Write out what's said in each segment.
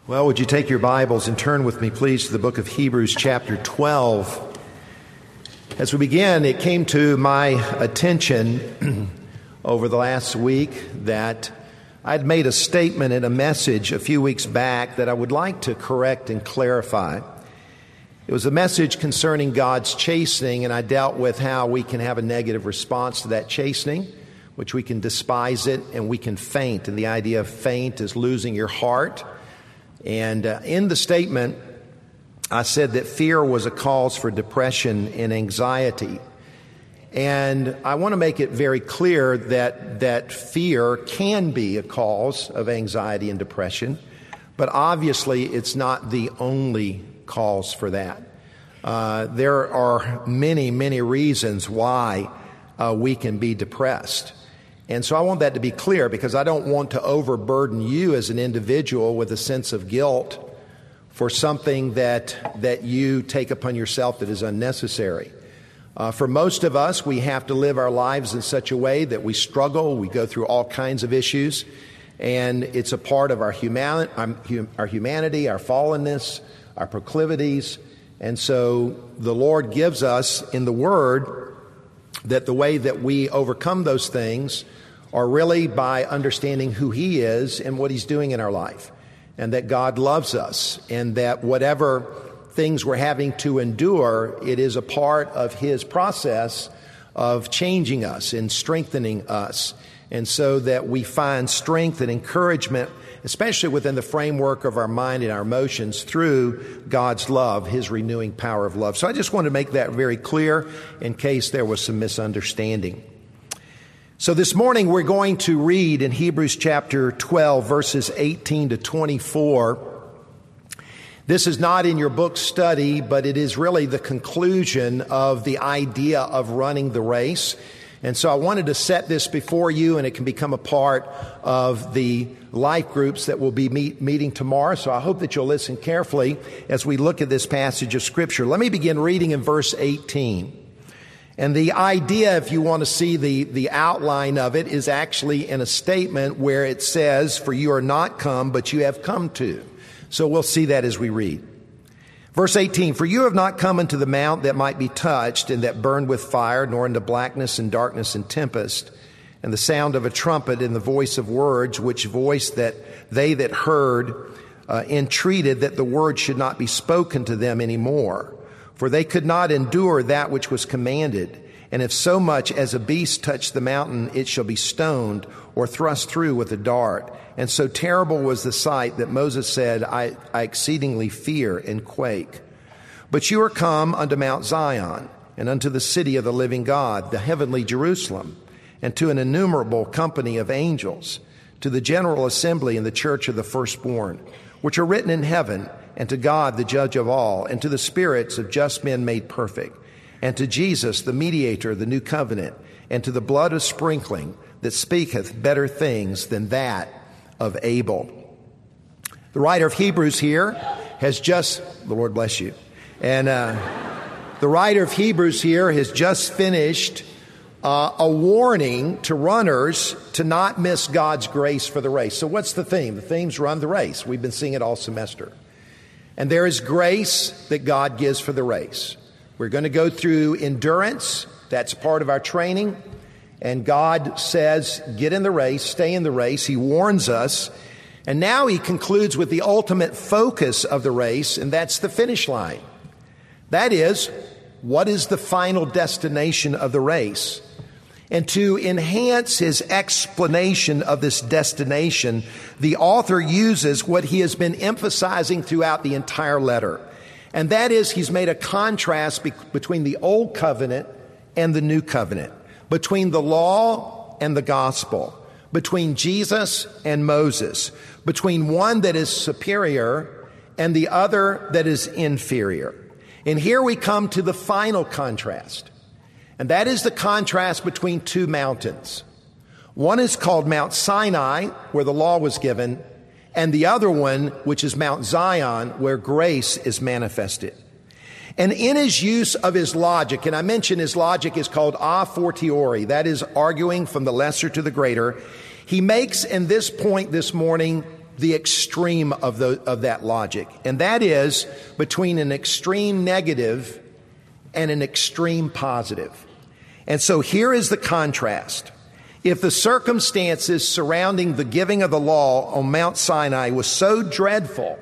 Well, would you take your Bibles and turn with me, please, to the book of Hebrews chapter 12. As we begin, it came to my attention over the last week that I'd made a statement in a message a few weeks back that I would like to correct and clarify. It was a message concerning God's chastening, and I dealt with how we can have a negative response to that chastening, which we can despise it and we can faint. And the idea of faint is losing your heart. And in the statement, I said that fear was a cause for depression and anxiety. And I want to make it very clear that fear can be a cause of anxiety and depression, but obviously it's not the only cause for that. There are many, many reasons why we can be depressed. And so I want that to be clear because I don't want to overburden you as an individual with a sense of guilt for something that you take upon yourself that is unnecessary. For most of us, we have to live our lives in such a way that we struggle, we go through all kinds of issues, and it's a part of our humanity, our fallenness, our proclivities. And so the Lord gives us in the Word that the way that we overcome those things are really by understanding who He is and what He's doing in our life, and that God loves us, and that whatever things we're having to endure, it is a part of His process of changing us and strengthening us, and so that we find strength and encouragement, especially within the framework of our mind and our emotions, through God's love, His renewing power of love. So I just want to make that very clear in case there was some misunderstanding. So this morning we're going to read in Hebrews chapter 12, verses 18 to 24. This is not in your book study, but it is really the conclusion of the idea of running the race. And so I wanted to set this before you, and it can become a part of the life groups that will be meeting tomorrow. So I hope that you'll listen carefully as we look at this passage of Scripture. Let me begin reading in verse 18. And the idea, if you want to see the outline of it, is actually in a statement where it says, "For you are not come, but you have come to." So we'll see that as we read. Verse 18, "For you have not come into the mount that might be touched and that burned with fire, nor into blackness and darkness and tempest, and the sound of a trumpet and the voice of words, which voice that they that heard entreated that the word should not be spoken to them any more. For they could not endure that which was commanded. And if so much as a beast touch the mountain, it shall be stoned or thrust through with a dart. And so terrible was the sight that Moses said, I exceedingly fear and quake. But you are come unto Mount Zion, and unto the city of the living God, the heavenly Jerusalem, and to an innumerable company of angels, to the general assembly in the church of the firstborn, which are written in heaven, and to God the judge of all, and to the spirits of just men made perfect, and to Jesus the mediator of the new covenant, and to the blood of sprinkling that speaketh better things than that of Abel." The writer of Hebrews here has just, the Lord bless you, and the writer of Hebrews here has just finished a warning to runners to not miss God's grace for the race. So what's the theme? The theme's run the race. We've been seeing it all semester. And there is grace that God gives for the race. We're going to go through endurance. That's part of our training. And God says, get in the race, stay in the race. He warns us. And now he concludes with the ultimate focus of the race, and that's the finish line. That is, what is the final destination of the race? And to enhance his explanation of this destination, the author uses what he has been emphasizing throughout the entire letter. And that is, he's made a contrast between the old covenant and the new covenant, between the law and the gospel, between Jesus and Moses, between one that is superior and the other that is inferior. And here we come to the final contrast. And that is the contrast between two mountains. One is called Mount Sinai, where the law was given, and the other one, which is Mount Zion, where grace is manifested. And in his use of his logic, and I mentioned his logic is called a fortiori, that is arguing from the lesser to the greater, he makes in this point this morning the extreme of that logic, and that is between an extreme negative and an extreme positive. And so here is the contrast. If the circumstances surrounding the giving of the law on Mount Sinai was so dreadful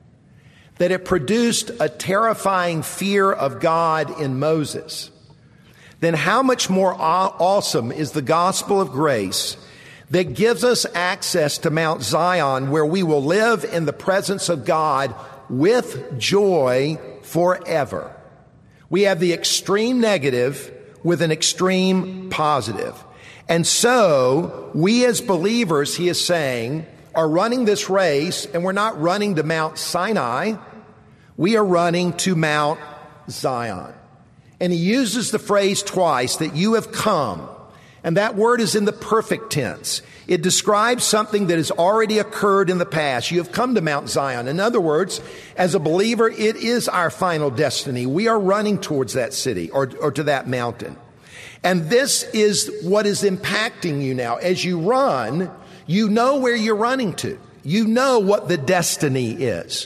that it produced a terrifying fear of God in Moses, then how much more awesome is the gospel of grace that gives us access to Mount Zion, where we will live in the presence of God with joy forever. We have the extreme negative with an extreme positive. And so we as believers, he is saying, are running this race, and we're not running to Mount Sinai. We are running to Mount Zion. And he uses the phrase twice, that you have come. And that word is in the perfect tense. It describes something that has already occurred in the past. You have come to Mount Zion. In other words, as a believer, it is our final destiny. We are running towards that city or to that mountain. And this is what is impacting you now. As you run, you know where you're running to. You know what the destiny is.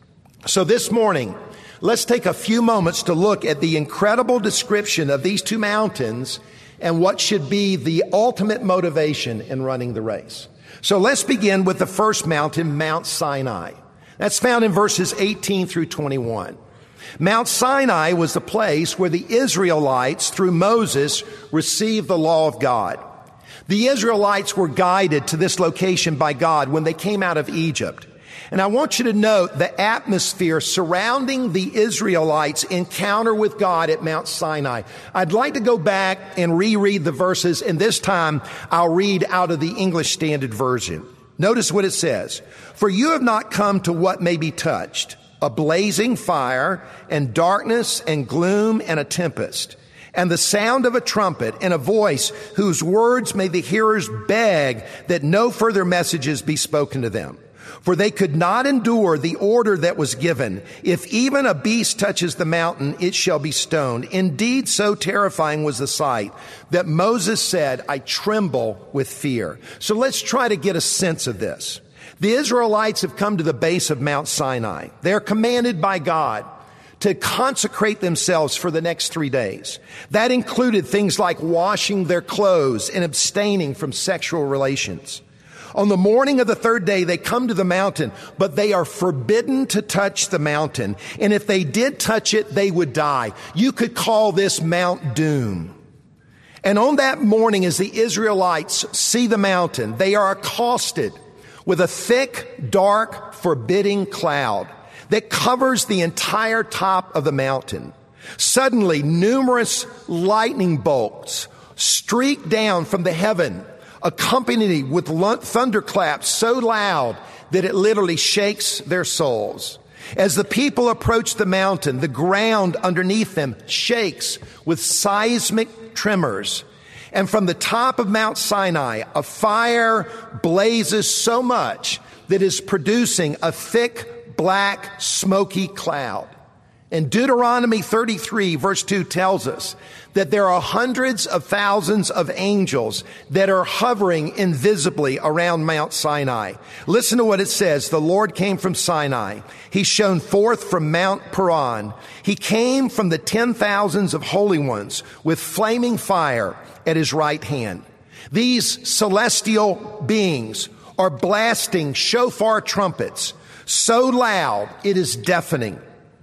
So this morning, let's take a few moments to look at the incredible description of these two mountains and what should be the ultimate motivation in running the race. So let's begin with the first mountain, Mount Sinai. That's found in verses 18 through 21. Mount Sinai was the place where the Israelites, through Moses, received the law of God. The Israelites were guided to this location by God when they came out of Egypt. And I want you to note the atmosphere surrounding the Israelites' encounter with God at Mount Sinai. I'd like to go back and reread the verses, and this time I'll read out of the English Standard Version. Notice what it says. For you have not come to what may be touched, a blazing fire and darkness and gloom and a tempest, and the sound of a trumpet and a voice whose words may the hearers beg that no further messages be spoken to them. For they could not endure the order that was given. If even a beast touches the mountain, it shall be stoned. Indeed, so terrifying was the sight that Moses said, I tremble with fear. So let's try to get a sense of this. The Israelites have come to the base of Mount Sinai. They are commanded by God to consecrate themselves for the next 3 days. That included things like washing their clothes and abstaining from sexual relations. On the morning of the third day, they come to the mountain, but they are forbidden to touch the mountain. And if they did touch it, they would die. You could call this Mount Doom. And on that morning, as the Israelites see the mountain, they are accosted with a thick, dark, forbidding cloud that covers the entire top of the mountain. Suddenly, numerous lightning bolts streak down from the heaven, accompanied with thunderclaps so loud that it literally shakes their souls. As the people approach the mountain, the ground underneath them shakes with seismic tremors. And from the top of Mount Sinai, a fire blazes so much that is producing a thick, black, smoky cloud. And Deuteronomy 33 verse 2 tells us that there are hundreds of thousands of angels that are hovering invisibly around Mount Sinai. Listen to what it says. The Lord came from Sinai. He shone forth from Mount Paran. He came from the 10,000s of holy ones with flaming fire at his right hand. These celestial beings are blasting shofar trumpets so loud it is deafening.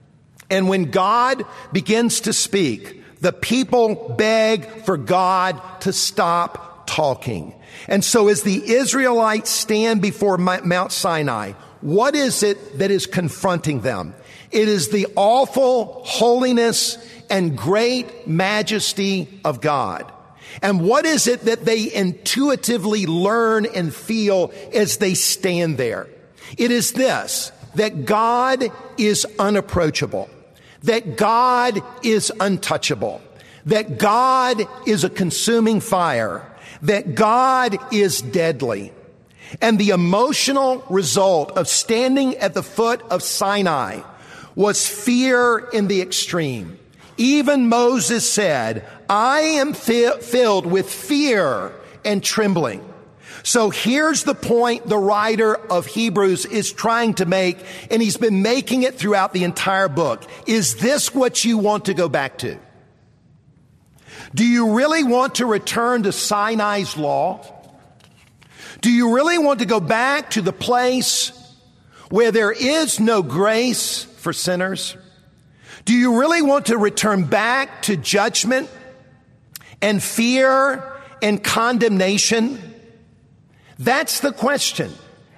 And when God begins to speak, the people beg for God to stop talking. And so as the Israelites stand before Mount Sinai, what is it that is confronting them? It is the awful holiness and great majesty of God. And what is it that they intuitively learn and feel as they stand there? It is this, that God is unapproachable, that God is untouchable, that God is a consuming fire, that God is deadly. And the emotional result of standing at the foot of Sinai was fear in the extreme. Even Moses said, I am filled with fear and trembling. So here's the point the writer of Hebrews is trying to make, and he's been making it throughout the entire book. Is this what you want to go back to? Do you really want to return to Sinai's law? Do you really want to go back to the place where there is no grace for sinners? Do you really want to return back to judgment and fear and condemnation? That's the question.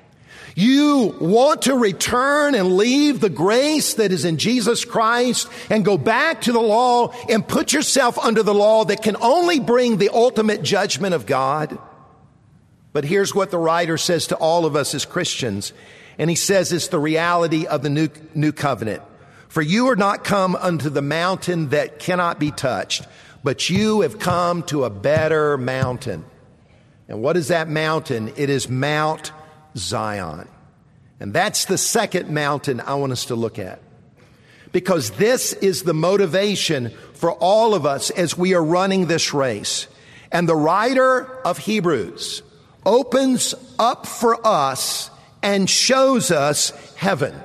You want to return and leave the grace that is in Jesus Christ and go back to the law and put yourself under the law that can only bring the ultimate judgment of God? But here's what the writer says to all of us as Christians. And he says it's the reality of the new covenant. For you are not come unto the mountain that cannot be touched, but you have come to a better mountain. And what is that mountain? It is Mount Zion. And that's the second mountain I want us to look at. Because this is the motivation for all of us as we are running this race. And the writer of Hebrews opens up for us and shows us heaven.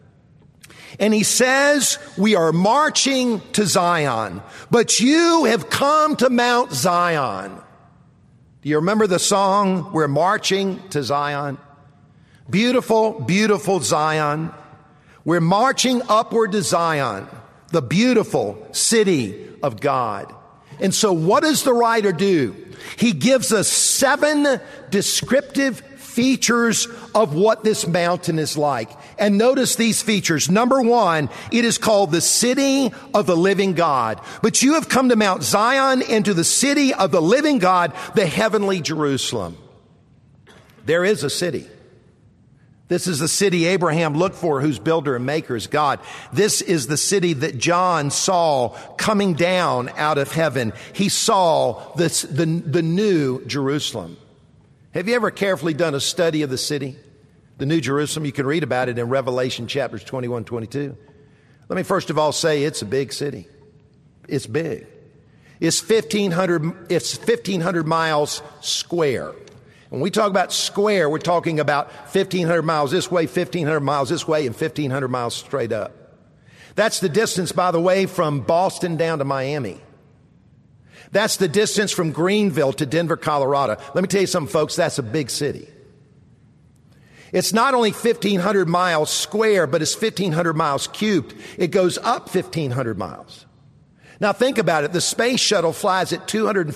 And he says, we are marching to Zion, but you have come to Mount Zion. Do you remember the song, We're Marching to Zion? Beautiful, beautiful Zion. We're marching upward to Zion, the beautiful city of God. And so what does the writer do? He gives us 7 descriptive features of what this mountain is like. And notice these features. Number 1, it is called the city of the living God. But you have come to Mount Zion, into the city of the living God, the heavenly Jerusalem. There is a city. This is the city Abraham looked for, whose builder and maker is God. This is the city that John saw coming down out of heaven. He saw the new Jerusalem. Have you ever carefully done a study of the city, the New Jerusalem? You can read about it in Revelation chapters 21, 22. Let me first of all say it's a big city. It's big. It's 1,500 miles square. When we talk about square, we're talking about 1,500 miles this way, 1,500 miles this way, and 1,500 miles straight up. That's the distance, by the way, from Boston down to Miami. That's the distance from Greenville to Denver, Colorado. Let me tell you something, folks, that's a big city. It's not only 1,500 miles square, but it's 1,500 miles cubed. It goes up 1,500 miles. Now think about it. The space shuttle flies at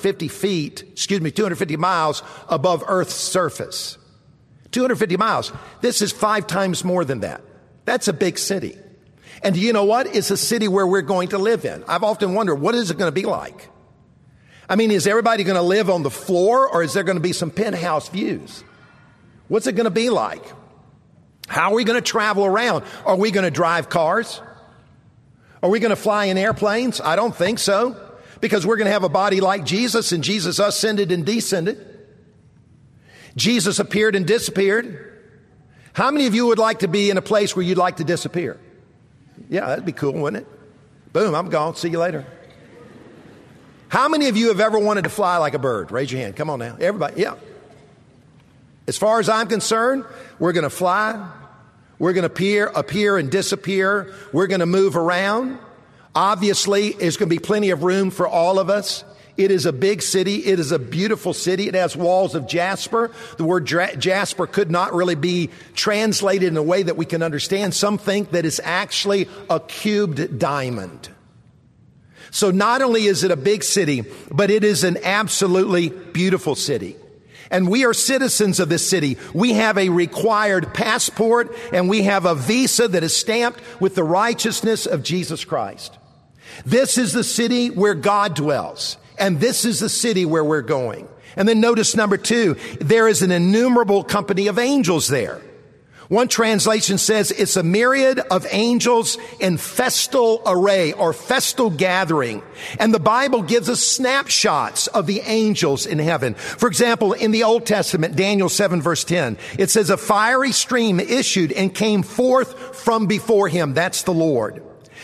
250 miles above Earth's surface. 250 miles. This is 5 times more than that. That's a big city. And you know what? It's a city where we're going to live in. I've often wondered, what is it going to be like? I mean, is everybody going to live on the floor, or is there going to be some penthouse views? What's it going to be like? How are we going to travel around? Are we going to drive cars? Are we going to fly in airplanes? I don't think so, because we're going to have a body like Jesus, and Jesus ascended and descended. Jesus appeared and disappeared. How many of you would like to be in a place where you'd like to disappear? Yeah, that'd be cool, wouldn't it? Boom, I'm gone. See you later. How many of you have ever wanted to fly like a bird? Raise your hand. Come on now. Everybody. Yeah. As far as I'm concerned, we're going to fly. We're going to appear and disappear. We're going to move around. Obviously, there's going to be plenty of room for all of us. It is a big city. It is a beautiful city. It has walls of jasper. The word jasper could not really be translated in a way that we can understand. Some think that it's actually a cubed diamond. So not only is it a big city, but it is an absolutely beautiful city. And we are citizens of this city. We have a required passport, and we have a visa that is stamped with the righteousness of Jesus Christ. This is the city where God dwells, and this is the city where we're going. And then notice number 2, there is an innumerable company of angels there. One translation says it's a myriad of angels in festal array or festal gathering. And the Bible gives us snapshots of the angels in heaven. For example, in the Old Testament, Daniel 7 verse 10, it says a fiery stream issued and came forth from before him. That's the Lord.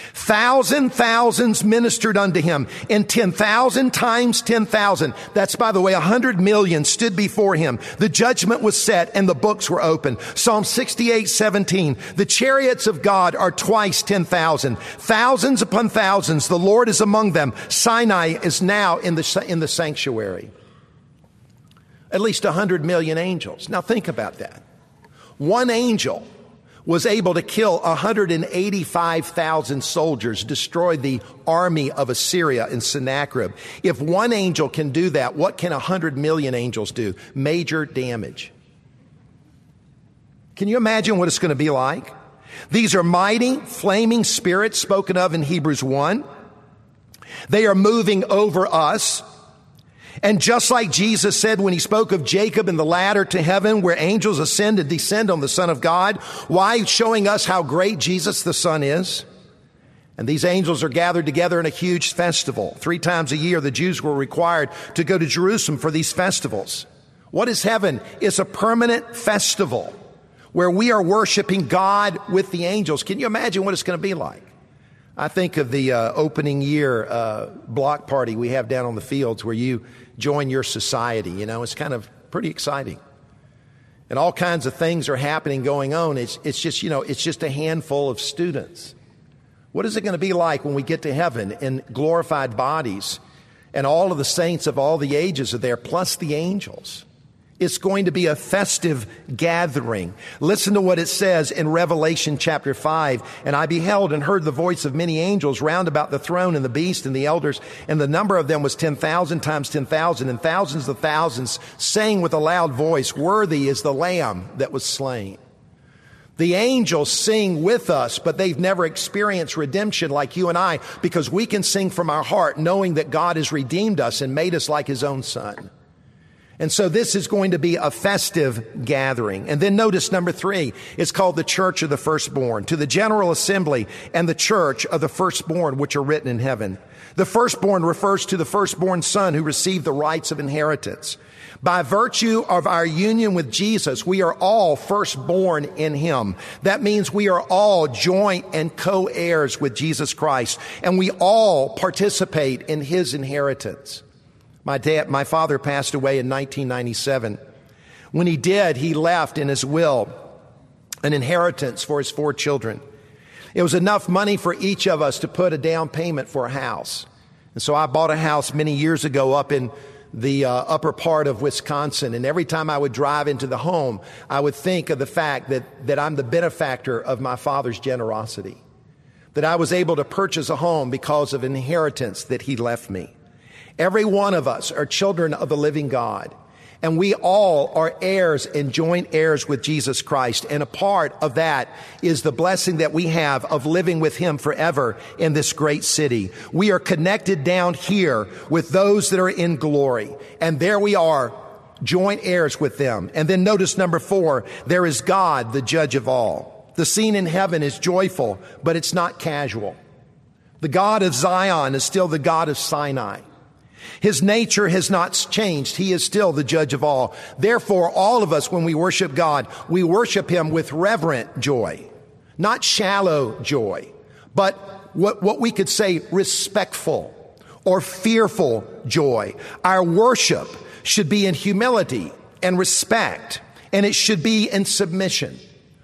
Thousands ministered unto him, and 10,000 times 10,000. That's, by the way, 100 million stood before him. The judgment was set and the books were opened. Psalm 68:17. The chariots of God are twice 10,000. Thousands upon thousands. The Lord is among them. Sinai is now in the sanctuary. At least 100 million angels. Now think about that. One angel was able to kill 185,000 soldiers, destroy the army of Assyria in Sennacherib. If one angel can do that, what can 100 million angels do? Major damage. Can you imagine what it's going to be like? These are mighty, flaming spirits spoken of in Hebrews 1. They are moving over us. And just like Jesus said when he spoke of Jacob and the ladder to heaven where angels ascend and descend on the Son of God, why? Showing us how great Jesus the Son is. And these angels are gathered together in a huge festival. 3 times a year, the Jews were required to go to Jerusalem for these festivals. What is heaven? It's a permanent festival where we are worshiping God with the angels. Can you imagine what it's going to be like? I think of the opening year block party we have down on the fields where you join your society. You know, it's kind of pretty exciting. And all kinds of things are happening, going on. It's just, it's just a handful of students. What is it going to be like when we get to heaven in glorified bodies and all of the saints of all the ages are there, plus the angels? It's going to be a festive gathering. Listen to what it says in Revelation chapter 5. And I beheld and heard the voice of many angels round about the throne and the beast and the elders. And the number of them was 10,000 times 10,000 and thousands of thousands, saying with a loud voice, worthy is the Lamb that was slain. The angels sing with us, but they've never experienced redemption like you and I, because we can sing from our heart knowing that God has redeemed us and made us like his own Son. And so this is going to be a festive gathering. And then notice number 3, it's called the Church of the Firstborn, to the General Assembly and the Church of the Firstborn, which are written in heaven. The firstborn refers to the firstborn son who received the rights of inheritance. By virtue of our union with Jesus, we are all firstborn in him. That means we are all joint and co-heirs with Jesus Christ, and we all participate in his inheritance. My father passed away in 1997. When he did, he left in his will an inheritance for his 4 children. It was enough money for each of us to put a down payment for a house. And so I bought a house many years ago up in the upper part of Wisconsin. And every time I would drive into the home, I would think of the fact that I'm the benefactor of my father's generosity, that I was able to purchase a home because of an inheritance that he left me. Every one of us are children of the living God, and we all are heirs and joint heirs with Jesus Christ. And a part of that is the blessing that we have of living with him forever in this great city. We are connected down here with those that are in glory, and there we are, joint heirs with them. And then notice number 4, there is God, the judge of all. The scene in heaven is joyful, but it's not casual. The God of Zion is still the God of Sinai. His nature has not changed. He is still the judge of all. Therefore, all of us, when we worship God, we worship him with reverent joy, not shallow joy, but what we could say respectful or fearful joy. Our worship should be in humility and respect, and it should be in submission.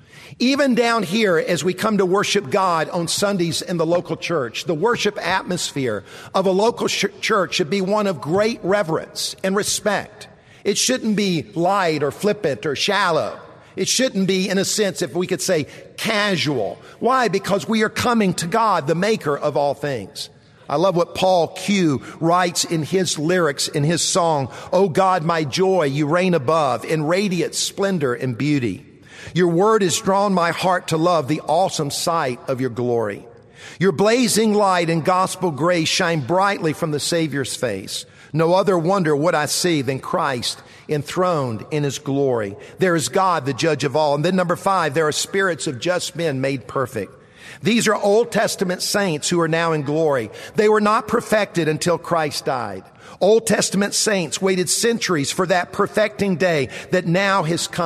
Even down here, as we come to worship God on Sundays in the local church, the worship atmosphere of a local church should be one of great reverence and respect. It shouldn't be light or flippant or shallow. It shouldn't be, in a sense, if we could say, casual. Why? Because we are coming to God, the maker of all things. I love what Paul Q writes in his lyrics in his song, "O God, my joy, you reign above in radiant splendor and beauty. Your word has drawn my heart to love the awesome sight of your glory. Your blazing light and gospel grace shine brightly from the Savior's face. No other wonder would I see than Christ enthroned in his glory. There is God, the judge of all." And then number 5, there are spirits of just men made perfect. These are Old Testament saints who are now in glory. They were not perfected until Christ died. Old Testament saints waited centuries for that perfecting day that now has come.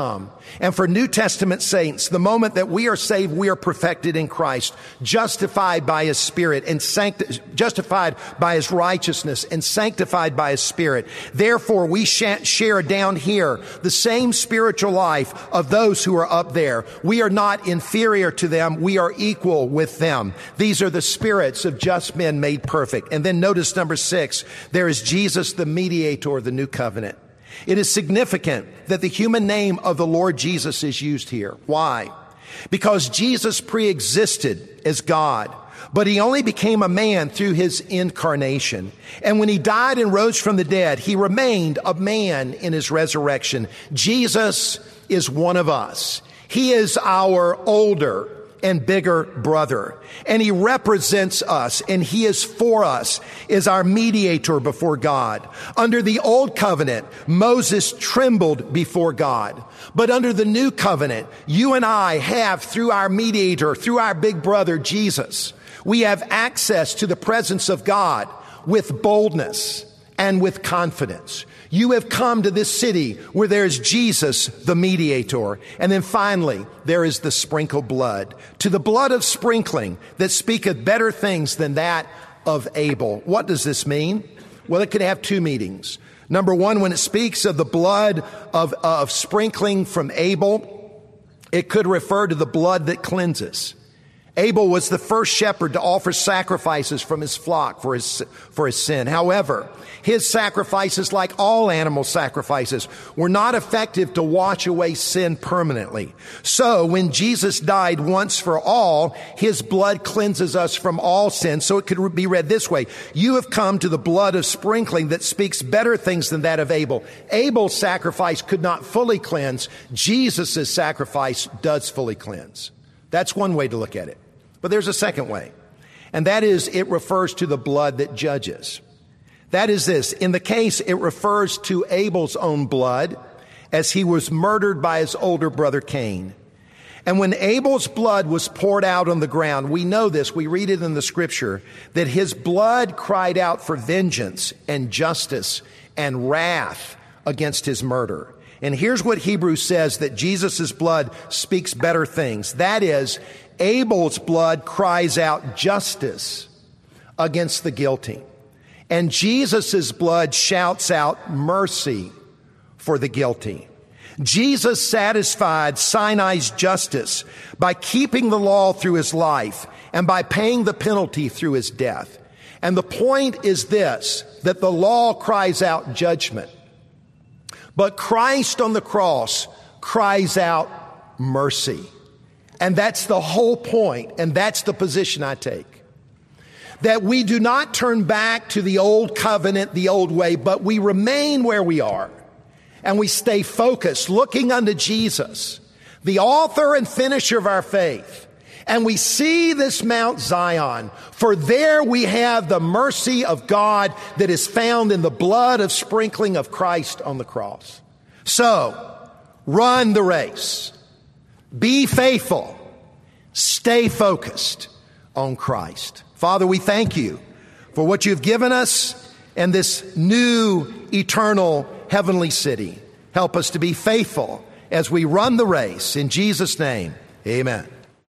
And for New Testament saints, the moment that we are saved, we are perfected in Christ, justified by His Spirit and justified by His righteousness and sanctified by His Spirit. Therefore, we share down here the same spiritual life of those who are up there. We are not inferior to them. We are equal with them. These are the spirits of just men made perfect. And then notice number 6, there is Jesus, the mediator of the new covenant. It is significant that the human name of the Lord Jesus is used here. Why? Because Jesus pre-existed as God, but He only became a man through His incarnation. And when He died and rose from the dead, He remained a man in His resurrection. Jesus is one of us. He is our older and bigger brother. And He represents us, and He is for us, is our mediator before God. Under the old covenant, Moses trembled before God. But under the new covenant, you and I have, through our mediator, through our big brother, Jesus, we have access to the presence of God with boldness and with confidence. You have come to this city where there is Jesus, the mediator. And then finally, there is the sprinkled blood. To the blood of sprinkling that speaketh better things than that of Abel. What does this mean? Well, it could have two meanings. Number one, when it speaks of the blood of sprinkling from Abel, it could refer to the blood that cleanses. Abel was the first shepherd to offer sacrifices from his flock for his sin. However, his sacrifices, like all animal sacrifices, were not effective to wash away sin permanently. So when Jesus died once for all, His blood cleanses us from all sin. So it could be read this way: you have come to the blood of sprinkling that speaks better things than that of Abel. Abel's sacrifice could not fully cleanse. Jesus' sacrifice does fully cleanse. That's one way to look at it. But there's a second way, and that is it refers to the blood that judges. That is this: in the case, it refers to Abel's own blood as he was murdered by his older brother Cain. And when Abel's blood was poured out on the ground, we know this, we read it in the scripture, that his blood cried out for vengeance and justice and wrath against his murder. And here's what Hebrews says, that Jesus' blood speaks better things. That is, Abel's blood cries out justice against the guilty. And Jesus' blood shouts out mercy for the guilty. Jesus satisfied Sinai's justice by keeping the law through His life and by paying the penalty through His death. And the point is this, that the law cries out judgment, but Christ on the cross cries out mercy. And that's the whole point, and that's the position I take. That we do not turn back to the old covenant, the old way, but we remain where we are. And we stay focused, looking unto Jesus, the author and finisher of our faith. And we see this Mount Zion, for there we have the mercy of God that is found in the blood of sprinkling of Christ on the cross. So, run the race. Be faithful. Stay focused on Christ. Father, we thank You for what You've given us and this new, eternal, heavenly city. Help us to be faithful as we run the race. In Jesus' name, amen.